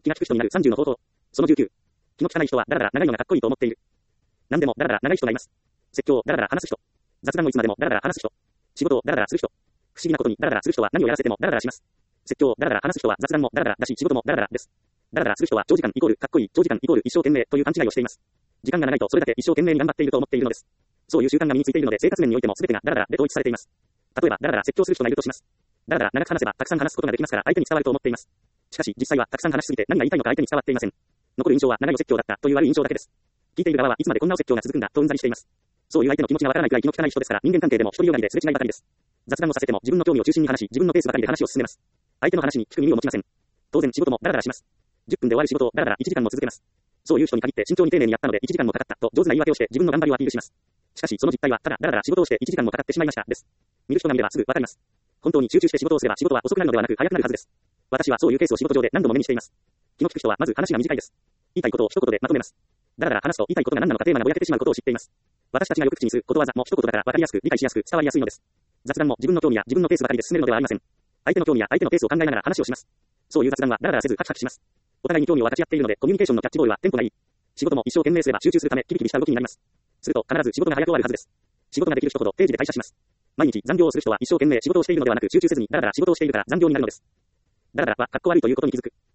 気が利く人になる30の方法。その19。気の利かない人はだらだら長いのがかっこいいと思っている。何でもだらだら長い人がいます。説教をだらだら話す人。雑談をいつまでもだらだら話す人。仕事をだらだらする人。不思議なことにだらだらする人は何をやらせてもだらだらします。説教をだらだら話す人は雑談もだらだらだし仕事もだらだらです。だらだらする人は長時間イコールかっこいい、長時間イコール一生懸命という勘違いをしています。時間が長いとそれだけ一生懸命に頑張っていると思っているのです。そういう習慣が身についているので生活面においても全てがだらだらで統一されています。例えばだらだら説教する人がいるとします。だらだら長く話せばたくさん話すことができますから相手に伝わると思っています。しかし実際はたくさん話しすぎて何が言いたいのか相手に伝わっていません。残る印象は長いお説教だったという悪い印象だけです。聞いている側はいつまでこんなお説教が続くんだとうんざりしています。そういう相手の気持ちがわからないくらい気の利かない人ですから人間関係でも独りよがりですれ違いばかりです。雑談をさせても自分の興味を中心に話し自分のペースばかりで話を進めます。相手の話に聞く耳を持ちません。当然仕事もダラダラします。10分で終わる仕事をダラダラ1時間も続けます。そういう人に限って慎重に丁寧にやったので1時間もかかったと上手な言い訳をして自分の頑張りをアピールします。しかしその実態はただダラダラ仕事をして1時間もかかってしまいましたです。見る人が見ればすぐわかります。本当に集中して仕事をすれば仕事は遅くなるのではなく早くなるはずです。私はそういうケースを仕事上で何度も目にしています。気の利く人はまず話が短いです。言いたいことを一言でまとめます。ダラダラ話すと言いたいことが何なのかテーマがぼやけてしまうことを知っています。私たちがよく口にすることわざも一言だから分かりやすく理解しやすく伝わりやすいのです。雑談も自分の興味や自分のペースばかりで進めるのではありません。相手の興味や相手のペースを考えながら話をします。そういう雑談はダラダラせずハキハキします。お互いに興味を分かち合っているのでコミュニケーションのキャッチボールはテンポがいい。仕事も一生懸命すれば集中するためキビキビした動きになります。すると必ず仕事が早く終わるはずです。仕事ができる人ほど定時で退社します。毎日残業をする人は一生懸命仕事をしているのではなく集中せずにダラダラ仕事をしているから残業になるのです。ダラダラはかっこ悪いということに気づく。